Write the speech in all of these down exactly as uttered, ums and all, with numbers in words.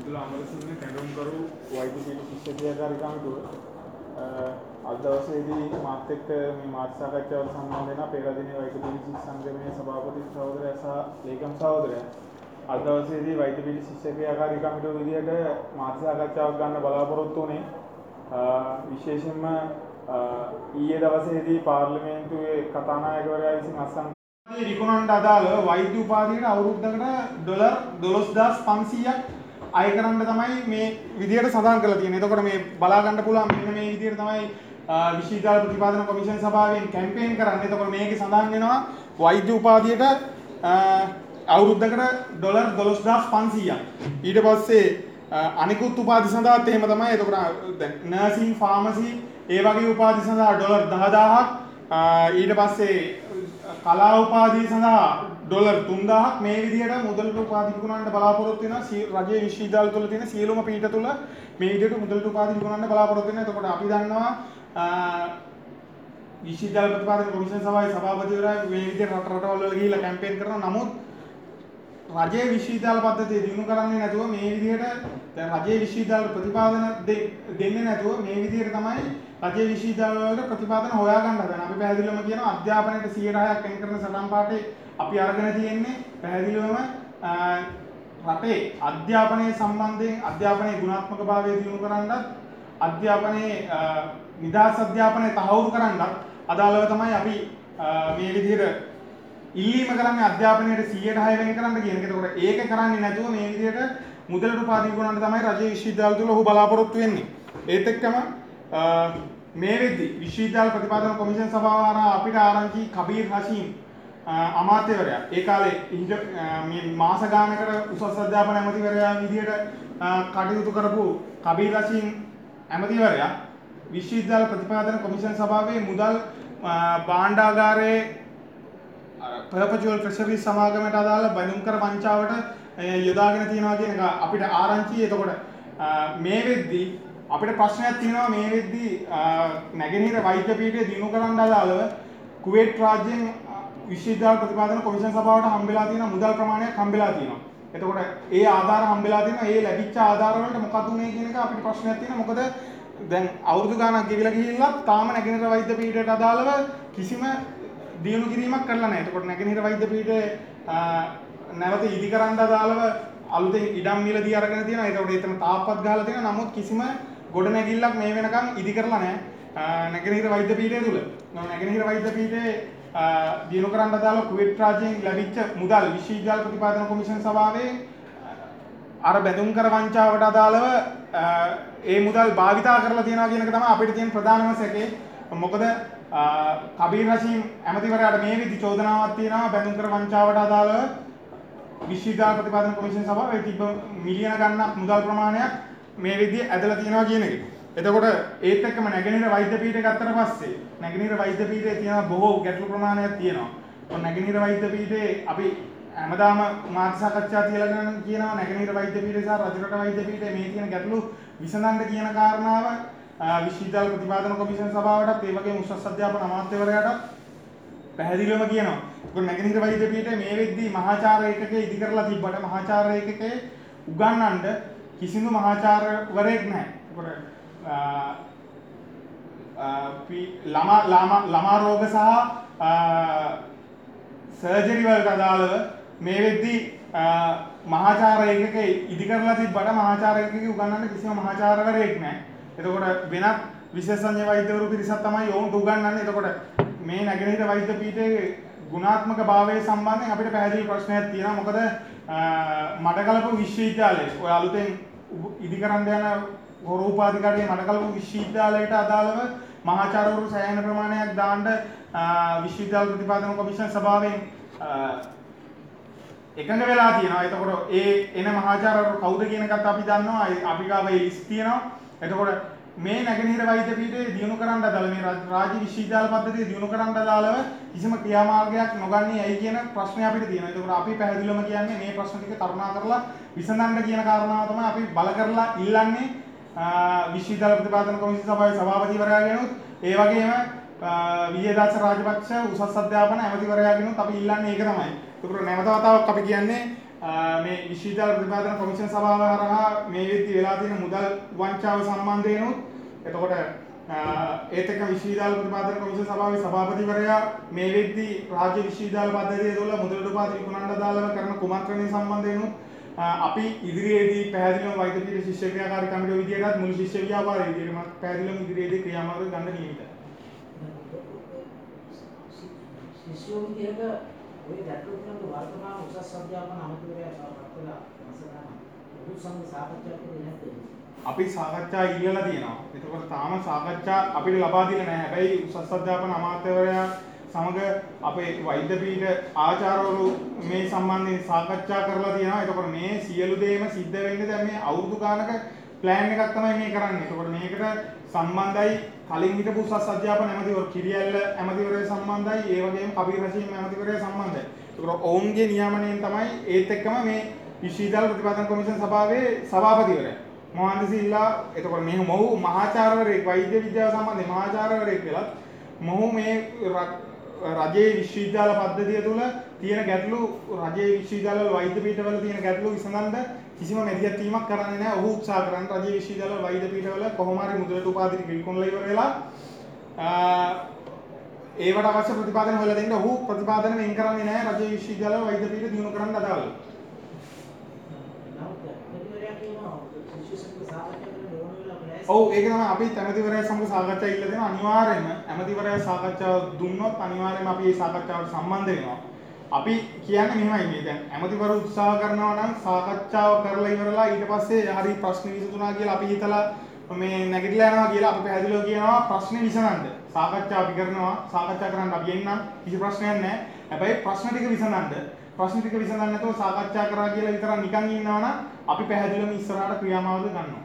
මිතුල අමරසිංහ කැඳවුම්කරු වෛද්‍ය පීඨ ශිෂ්‍යධ්‍යාකාරී කමිටුව අද දවසේදී මාත් එක්ක මේ මාධ්‍ය සාකච්ඡාවට සම්බන්ධ වෙන පෙරදිනේ වෛද්‍ය පීඨ ශිෂ්‍ය සංගමයේ සභාපති සහෝදරයා සහ ලේකම් සහෝදරයා අද දවසේදී වෛද්‍ය පීඨ ශිෂ්‍යධ්‍යාකාරී කමිටුව විදිහට මාධ්‍ය සාකච්ඡාවක් ගන්න බලාපොරොත්තු වුණේ විශේෂයෙන්ම ඊයේ දවසේදී පාර්ලිමේන්තුවේ කතානායකවරයා විසින් අත්සන් විකුණන්න අදාළව වෛද්‍ය උපාධියට අවුරුද්දකට ඩොලර් දොළොස් හදාස් පන්සීයක් අය කරන්න තමයි මේ විදියට සඳහන් කරලා තියෙන්නේ. එතකොට මේ බලා ගන්න පුළුවන් මෙන්න මේ විදියට තමයි විශ්වවිද්‍යාල ප්‍රතිපාදන කොමිෂන් සභාවෙන් කැම්පේන් කරන්නේ. එතකොට මේකේ සඳහන් වෙනවා වෛද්‍ය උපාධියට අවුරුද්දකට ඩොලර් දොළොස් හදාස් පන්සීයක්. ඊට පස්සේ අනිකුත් උපාධි සඳහාත් එහෙම තමයි. එතකොට දැන් නර්සින්, ෆාමසි ඒ වගේ උපාධි සඳහා ඩොලර් දහදාහක් ඊට පස්සේ කලා උපාධිය සඳහා ඩොලර් තුන්දාහක් මේ විදිහට මුදල් උපාධි විකුණන්න බලාපොරොත්තු වෙනවා. රජයේ විශ්වවිද්‍යාල තුළ තියෙන සියලුම පීඨ තුළ මේ විදිහට මුදල් උපාධි විකුණන්න බලාපොරොත්තු වෙනවා. එතකොට අපි දන්නවා විශ්වවිද්‍යාල ප්‍රතිපාදන කොමිෂන් සභාවේ සභාපතිවරයා මේ විදිහට රට රටවල් වල ගිහිල්ලා කැම්පේන් කරනවා. නමුත් රජයේ විශ්වවිද්‍යාල පද්ධතිය දිනු කරන්නේ නැතුව මේ විදිහට දැන් රජයේ විශ්වවිද්‍යාල ප්‍රතිපාදන දෙන්නේ නැතුව මේ විදිහට තමයි රජයේ විශ්වවිද්‍යාල වලට ප්‍රතිපාදන හොයාගන්න හදන. අපි පැහැදිලිවම කියනවා අධ්‍යාපනයේ සියයට හයක් වෙන් කරන සටන් පාඨේ අපි අරගෙන තියෙන්නේ පැහැදිලිවම රටේ අධ්‍යාපනයේ සම්බන්ධයෙන් අධ්‍යාපනයේ ගුණාත්මකභාවය දියුණු කරන්නත් අධ්‍යාපනයේ නිදහස් අධ්‍යාපනය තහවුරු කරන්නත් අදාළව තමයි අපි මේ විදිහට ඉල්ලීම කරන්නේ අධ්‍යාපනයේ සියයට හය වෙන් කරන්න කියන එක. ඒකට ඒක කරන්නේ නැතුව මේ විදිහට මුදලට උපාධි විකුණන්න තමයි රජයේ විශ්වවිද්‍යාල තුල ඔහු බලාපොරොත්තු වෙන්නේ. ඒත් එක්කම මේ වෙද්දි විශ්වවිද්‍යාල ප්‍රතිපාදන කොමිෂන් සභාව හරහා අපිට ආරංචි කබීර් හෂීම් අමාත්‍යවරයා ඒ කාලේ මේ මාස ගානකට උසස් අධ්‍යාපන ඇමතිවරයා විදිහට කටයුතු කරපු කබීර් හෂීම් ඇමතිවරයා විශ්වවිද්‍යාල ප්‍රතිපාදන කොමිෂන් සභාවේ මුදල් භාණ්ඩාගාරයේ පර්පචුවල් ට්‍රෙෂරි සමාගමට අදාළ බඳුන් කර වංචාවට යොදාගෙන තියෙනවා කියන එක අපිට ආරංචි. එතකොට මේ වෙද්දි අපිට ප්‍රශ්නයක් තියෙනවා මේ වෙද්දි නැගෙනහිර වෛද්‍ය පීඨය දිනු කරන්න අදාළව කුවේට් රාජ්‍යයෙන් විශ්වවිද්‍යාල ප්‍රතිපාදන කොමිෂන් සභාවට හම්බෙලා තියෙන මුදල් ප්‍රමාණයක් හම්බෙලා තියෙනවා. එතකොට ඒ ආධාර හම්බෙලා තියෙනවා. ඒ ලැබිච්ච ආධාර වලට මොකද උනේ කියන එක අපිට ප්‍රශ්නයක් තියෙනවා. මොකද දැන් අවුරුදු ගාණක් ගෙවිලා ගිහිල්ලා තාම නැගෙනහිර වෛද්‍ය පීඨයට අදාළව කිසිම දියුණු කිරීමක් කරලා නැහැ. එතකොට නැගෙනහිර වෛද්‍ය පීඨයේ නැවත ඉදි කරන්න අදාළව අලුතෙන් ඉඩම් මිලදී අරගෙන තියෙනවා. ඒකට එතන තාප්පත් ගහලා තියෙනවා. නමුත් කිසිම ගොඩනැගිල්ලක් මේ වෙනකන් ඉදි කරලා නැහැ නැගෙනහිර වෛද්‍ය පීඨය තුල. නැගෙනහිර වෛද්‍ය පීඨයේ දිනු කරන්න අදාළ කුවේට් රාජ්‍යයෙන් ලැබිච්ච මුදල් විශ්වවිද්‍යාල ප්‍රතිපාදන කොමිෂන් සභාවේ අර බැඳුම් කර වංචාවට අදාළව ඒ මුදල් භාවිතා කරලා තියෙනවා කියන එක තමයි අපිට තියෙන ප්‍රධානම සැකේ. මොකද කබීර් හෂීම් ඇමතිවරයාට මේ විදි චෝදනාවක් තියෙනවා බැඳුම් කර වංචාවට අදාළව විශ්වවිද්‍යාල ප්‍රතිපාදන කොමිෂන් සභාවේ තිබ්බ මිලියන ගණනක් මුදල් ප්‍රමාණයක් මේ විදිහේ ඇදලා තියෙනවා කියන එක. එතකොට ඒත් එක්කම නැගෙනහිර වෛද්‍ය පීඨය ගත්තට පස්සේ නැගෙනහිර වෛද්‍ය පීඨයේ තියෙන බොහෝ ගැටලු ප්‍රමාණයක් තියෙනවා. ඔය නැගෙනහිර වෛද්‍ය පීඨයේ අපි හැමදාම මාධ්‍ය සාකච්ඡා තියලාගෙන කියනවා නැගෙනහිර වෛද්‍ය පීඨය සහ රජරට වෛද්‍ය පීඨයේ මේ තියෙන ගැටලු විසඳන්න කියන කාරණාව විශ්වවිද්‍යාල ප්‍රතිපාදන කොමිෂන් සභාවටත් ඒ වගේම උසස් අධ්‍යාපන අමාත්‍යවරයාටත් පැහැදිලිවම කියනවා. ඒක නැගෙනහිර වෛද්‍ය පීඨයේ මේ වෙද්දී මහාචාර්ය ඒකකයේ ඉදි කරලා තිබ්බට මහාචාර්ය ඒකකයේ උගන්වන්න කිසිදු මහාචාර්යවරයෙක් නැහැ. ඒකට ළමා ළමා ළමා රෝග සහ සර්ජරි වලට අදාළව මේ වෙද්දී මහාචාර්ය ඒකකයේ ඉදි කරලා තිබ්බට මහාචාර්ය ඒකකයේ උගන්වන්න කිසිම මහාචාර්යවරයෙක් නැහැ. එතකොට වෙනත් විශේෂඥ වෛද්‍යවරු පිරිසක් තමයි ඔවුන්ට උගන්වන්නේ. එතකොට මේ නැගෙනහිර වෛද්‍ය පීඨයේ ගුණාත්මක භාවය සම්බන්ධයෙන් අපිට පැහැදිලි ප්‍රශ්නයක් තියෙනවා. මොකද මඩකලපු විශ්වවිද්‍යාලයේ ඔය අලුතෙන් ඉදි කරන්න යන ගෞරවෝපාධිකාරියේ මඩකලපු විශ්වවිද්‍යාලයට අදාළව මහාචාර්යවරු සෑහෙන ප්‍රමාණයක් දාන්න විශ්වවිද්‍යාල ප්‍රතිපාදන කොමිෂන් සභාවෙන් එකඟ වෙලා තියෙනවා. එතකොට ඒ එන මහාචාර්යවරු කවුද කියන එකත් අපි දන්නවා. අපි ගාව ඒ ලිස්ට් තියෙනවා. එතකොට මේ නැගෙනහිර වෛද්‍ය පීඨයේ දියුණු කරන්න අදාළ මේ රාජ්‍ය විශ්වවිද්‍යාල පද්ධතිය දියුණු කරන්න අදාළව කිසිම ක්‍රියාමාර්ගයක් නොගන්නේ ඇයි කියන ප්‍රශ්නේ අපිට තියෙනවා. ඒකෝර අපි පැහැදිලිවම කියන්නේ මේ ප්‍රශ්න ටික කරුණා කරලා විසඳන්න කියන කාරණාව තමයි අපි බල කරලා ඉල්ලන්නේ විශ්වවිද්‍යාල ප්‍රතිපාදන කොමිෂන් සභාවේ සභාපතිවරයාගෙනුත් ඒ වගේම විජේදාස රාජපක්ෂ උසස් අධ්‍යාපන ඇමතිවරයාගෙනුත් අපි ඉල්ලන්නේ ඒක තමයි. ඒකෝර නැවත වතාවක් අපි කියන්නේ මේ විශ්වවිද්‍යාල ප්‍රතිපාදන කොමිෂන් සභාව හරහා මේ වෙද්දී වෙලා තියෙන මුදල් වංචාව සම්බන්ධයෙන් උත් එතකොට ඒත් එක්ක විශ්වවිද්‍යාල ප්‍රතිපාදන කොමිෂන් සභාවේ සභාපතිවරයා මේ වෙද්දී රාජ්‍ය විශ්වවිද්‍යාල පද්ධතිය තුළ මුදලට උපාධි විකුණන්න අදාළව කරන කුමන්ත්‍රණය සම්බන්ධයෙන් උත් අපි ඉදිරියේදී පැහැදිලිවම වෛද්‍ය පීඨ ශිෂ්‍ය ක්‍රියාකාරී කමිටුව විදියටත් මුළු ශිෂ්‍ය ව්‍යාපාරය විදියටම පැහැදිලිවම ඉදිරියේදී ක්‍රියාමාර්ග ගන්න නියමිතයි. ශිෂ්‍යෝ විදියට ඔය ගැටලුවකට වර්තමාන උසස් අධ්‍යාපන අමාත්‍යවරයා සාකච්ඡා කළා මාසගාන උසස් සංඝ සාකච්ඡා කරේ නැද්ද? අපි සාකච්ඡා ඉල්ලලා තියෙනවා. ඒකෝට තාම සාකච්ඡා අපිට ලබා දීලා නැහැ. හැබැයි උසස් අධ්‍යාපන අමාත්‍යවරයා සමග අපේ වෛද්‍ය පීඨ ආචාර්යවරු මේ සම්බන්ධයෙන් සාකච්ඡා කරලා තියෙනවා. ඒකෝට මේ සියලු දේම සිද්ධ වෙන්නේ දැන් මේ අවුරුදු ගානක ප්ලෑන් එකක් තමයි මේ කරන්නේ. ඒකෝට මේකට සම්බන්ධයි කලින් හිටපු උසස් අධ්‍යාපන ඇමතිවරු කිරියැල්ල ඇමතිවරයා සම්බන්ධයි. ඒ වගේම කබීර් රෂීම් ඇමතිවරයා සම්බන්ධයි. ඒකෝට ඔවුන්ගේ නියාමනයෙන් තමයි ඒත් එක්කම මේ විශ්වවිද්‍යාල ප්‍රතිපාදන කොමිෂන් සභාවේ සභාපතිවරයා මොහොන්ද සිල්ලා එතකොට මේ මොහු මහාචාර්යවරයෙක් වෛද්‍ය විද්‍යාව සම්බන්ධයෙන් මහාචාර්යවරයෙක් වෙලත් මොහු මේ රජයේ විශ්වවිද්‍යාල පද්ධතිය තුළ තියෙන ගැටලු රජයේ විශ්වවිද්‍යාලවල වෛද්‍ය පීඨවල තියෙන ගැටලු විසඳන්න කිසිම මැදිහත් වීමක් කරන්නේ නැහැ. ඔහු උත්සාහ කරන්නේ රජයේ විශ්වවිද්‍යාලවල වෛද්‍ය පීඨවල කොහොම හරි මුදලට උපාධි ටික විකුණලා ඉවර වෙලා ඒවට අවශ්‍ය ප්‍රතිපාදන හොයලා දෙන්න ඔහු ප්‍රතිපාදන වෙන් කරන්නේ නැහැ රජයේ විශ්වවිද්‍යාලවල වෛද්‍ය පීඨ දිනු කරන්න අදාළව. ඔව් ඒක තමයි අපි ඇමතිවරයා සමග සාකච්ඡා ඉල්ල දෙනවා. අනිවාර්යයෙන්ම ඇමතිවරයා සාකච්ඡාව දුන්නොත් අනිවාර්යයෙන්ම අපි මේ සාකච්ඡාවට සම්බන්ධ වෙනවා. අපි කියන්නේ මෙහෙමයි මේ දැන් ඇමතිවරු උත්සාහ කරනවා නම් සාකච්ඡාව කරලා ඉවරලා ඊට පස්සේ හරි ප්‍රශ්න විසඳුණා කියලා අපි හිතලා මේ නැගිටලා යනවා කියලා අපි පැහැදිලිව කියනවා ප්‍රශ්න විසඳන්න. සාකච්ඡා අපි කරනවා. සාකච්ඡා කරන්න අපි එන්නම් කිසි ප්‍රශ්නයක් නැහැ. හැබැයි ප්‍රශ්න ටික විසඳන්න. ප්‍රශ්න ටික විසඳන්න නැතුව සාකච්ඡා කරා කියලා විතරක් නිකන් ඉන්නවා නම් අපි පැහැදිලිවම ඉස්සරහට ක්‍රියාමාර්ග ගන්නවා.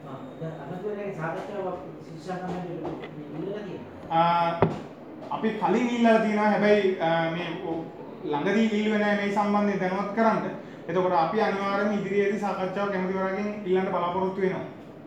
අපි කලින් ඉල්ලලා තියෙනවා හැබැයි මේ ළඟදී ඉල්ලුවේ නැහැ මේ සම්බන්ධයෙන් දැනුවත් කරන්න. එතකොට අපි අනිවාර්යයෙන්ම ඉදිරියේදී සාකච්ඡාවක් කැමතිවරයාගෙන් ඉල්ලන්න බලාපොරොත්තු වෙනවා.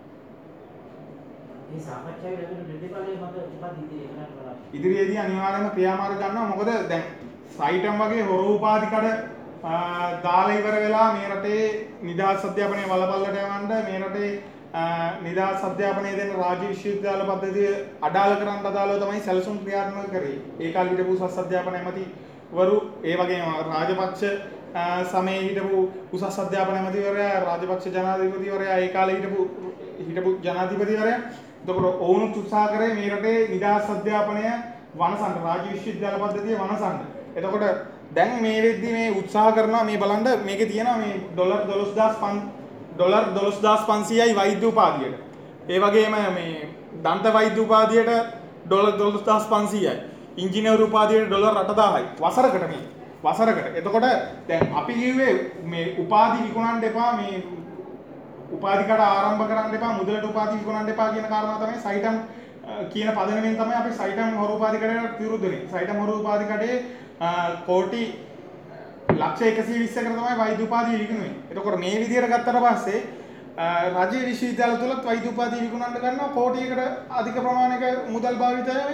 මේ සාකච්ඡාවේ ලැබෙන ප්‍රතිඵලය මත උපාධි ඉදිරියට යන්න බලාපොරොත්තු. ඉදිරියේදී අනිවාර්යයෙන්ම ක්‍රියාමාර්ග ගන්නවා. මොකද දැන් සයිටම් වගේ හොර උපාධි කඩ දාලා ඉවර වෙලා මේ රටේ නිදහස් අධ්‍යාපනයේ වලපල්ලට යවන්න මේ රටේ නිදහස් අධ්‍යාපනයේ දෙන රාජ්‍ය විශ්වවිද්‍යාල පද්ධතිය අඩාල කරන්න අදාළව තමයි සැලසුම් ක්‍රියාත්මක කරේ. ඒ කාලේ හිටපු උසස් අධ්‍යාපන ඇමතිවරු ඒ වගේම රාජපක්ෂ සමයේ හිටපු උසස් අධ්‍යාපන ඇමතිවරයා රාජපක්ෂ ජනාධිපතිවරයා ඒ කාලේ හිටපු හිටපු ජනාධිපතිවරයා එතකොට ඔවුනුත් උත්සාහ කරේ මේ රටේ නිදහස් අධ්‍යාපනය වනසන්න රාජ්‍ය විශ්වවිද්‍යාල පද්ධතිය වනසන්න. එතකොට දැන් මේ වෙද්දි මේ උත්සාහ කරනවා මේ බලන්න මේකේ තියෙනවා මේ ඩොලර් දොළොස් හදාස් ඩොලර් දොළොස් හදාස් පන්සීයයි වෛද්‍ය උපාධියට. ඒ වගේම මේ දන්ත වෛද්‍ය උපාධියට ඩොලර් දොළොස් හදාස් පන්සීයයි. ඉංජිනේරු උපාධියට ඩොලර් අට දාහයි. වසරකට මේ. වසරකට. එතකොට දැන් අපි කිව්වේ මේ උපාධි විකුණන්න එපා මේ උපාධි කඩ ආරම්භ කරන්න එපා මුදලට උපාධි විකුණන්න එපා කියන කාරණා තමයි සයිටම් කියන පදනමෙන් තමයි අපි සයිටම් හොර උපාධි කඩේට විරුද්ධ වෙන්නේ. සයිටම් හොර උපාධි කඩේ කෝටි ලක්ෂ එකසිය විස්සකට තමයි වෛද්‍ය උපාධිය විකුණුවේ. එතකොට මේ විදිහට ගත්තට පස්සේ රාජ්‍ය විශ්වවිද්‍යාල තුලත් වෛද්‍ය උපාධිය විකුණන්න ගන්නවා කෝටියකට අධික ප්‍රමාණයක මුදල් භාවිතයෙන්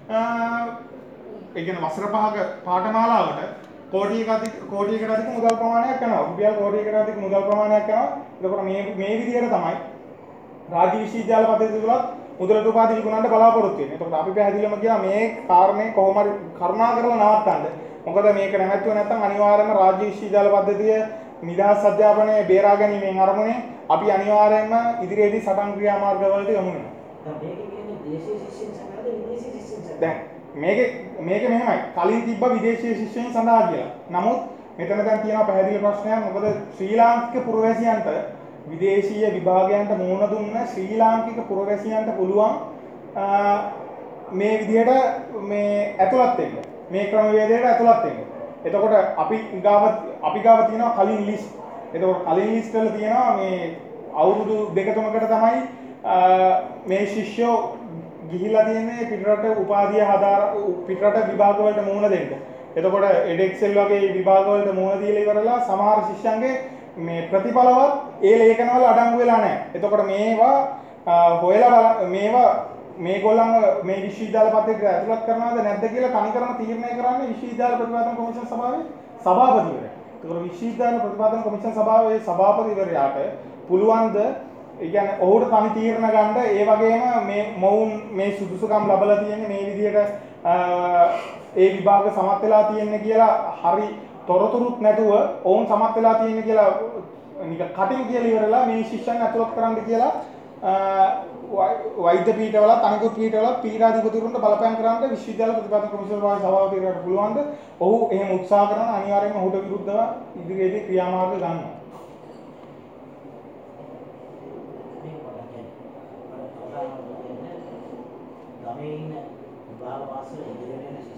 ඒ කියන්නේ වසර පහක පාඨමාලාවට කෝටියක අධික කෝටියකට අධික මුදල් ප්‍රමාණයක් යනවා. රුපියල් කෝටියකට අධික මුදල් ප්‍රමාණයක් යනවා. එතකොට මේ මේ විදිහට තමයි රාජ්‍ය විශ්වවිද්‍යාල පද්ධතිය තුලත් මුදලට උපාධි විකුණන්න බලාපොරොත්තු වෙන්නේ. එතකොට අපි පැහැදිලිවම කියනවා මේ කාරණේ කොහොම හරි කරුණා කරලා නවත්තන්න. මොකද මේක නැමැත්තුව නැත්නම් අනිවාර්යයෙන්ම රාජ්‍ය විශ්වවිද්‍යාල පද්ධතිය නිදහස් අධ්‍යාපනයේ බේරා ගැනීමෙන් අරමුණේ අපි අනිවාර්යයෙන්ම ඉදිරියේදී සටන් ක්‍රියාමාර්ග වලට යමු වෙනවා. දැන් මේක කියන්නේ දේශීය ශිෂ්‍යයන් සඳහාද විදේශීය ශිෂ්‍යයන් සඳහාද? දැන් මේකේ මේක මෙහෙමයි. කලින් තිබ්බ විදේශීය ශිෂ්‍යයන් සඳහා කියලා. නමුත් මෙතන දැන් තියෙන පැහැදිලි ප්‍රශ්නයක්. මොකද ශ්‍රී ලාංකික පුරවැසියන්ට විදේශීය විභාගයන්ට මුහුණ දුන්න ශ්‍රී ලාංකික පුරවැසියන්ට පුළුවන් මේ විදිහට මේ ඇතුළත් වෙන්න. මේ ක්‍රමවේදයට ඇතුළත් වෙන්න. එතකොට අපි ගාව අපි ගාව තියෙනවා කලින් ලිස්ට්. එතකොට කලින් ලිස්ට් වල තියෙනවා මේ අවුරුදු දෙක තුනකට තමයි මේ ශිෂ්‍යෝ ගිහිලා තියෙන්නේ පිටරට උපාධිය හදා පිටරට විභාග වලට මුහුණ දෙන්න. එතකොට එඩෙක්සෙල් වගේ විභාග වලට මුහුණ දීලා ඉවරලා සමහර ශිෂ්‍යයන්ගේ මේ ප්‍රතිඵලවත් ඒ ලේඛනවල අඩංගු වෙලා නැහැ. එතකොට මේවා හොයලා මේවා මේගොල්ලන්ව මේ විශ්වවිද්‍යාල පද්ධතියට ඇතුළත් කරනවද නැද්ද කියලා තනිකරම තීරණය කරන්නේ විශ්වවිද්‍යාල ප්‍රතිපාදන කොමිෂන් සභාවේ සභාපතිවරයා. ඒතකොට විශ්වවිද්‍යාල ප්‍රතිපාදන කොමිෂන් සභාවේ සභාපතිවරයාට පුළුවන්ද ඒ කියන්නේ ඔහුට තනි තීරණ ගන්න ඒ වගේම මේ මොවුන් මේ සුදුසුකම් ලැබලා තියෙන්නේ මේ විදිහට ඒ විභාග සමත් වෙලා තියෙන්නේ කියලා හරි තොරතුරුත් නැතුව ඔවුන් සමත් වෙලා තියෙන්නේ කියලා නික කටින් කියලා ඉවරලා මේ ශිෂ්‍යයන් ඇතුළත් කරන්න කියලා වෛද්‍ය පීඨවල අනිකුත් පීඨවල පීඨාධිපතිවරුන්ට බලපෑම් කරන්න විශ්වවිද්‍යාල ප්‍රතිපාදන කොමිෂන් සභාපතිවරයාට පුළුවන්ද? ඔහු එහෙම උත්සාහ කරන අනිවාර්යයෙන්ම ඔහුට විරුද්ධව ඉදිරියේදී ක්‍රියාමාර්ග ගන්නවා. ගමේ ඉන්න විභාග පාසල ඉදිරියට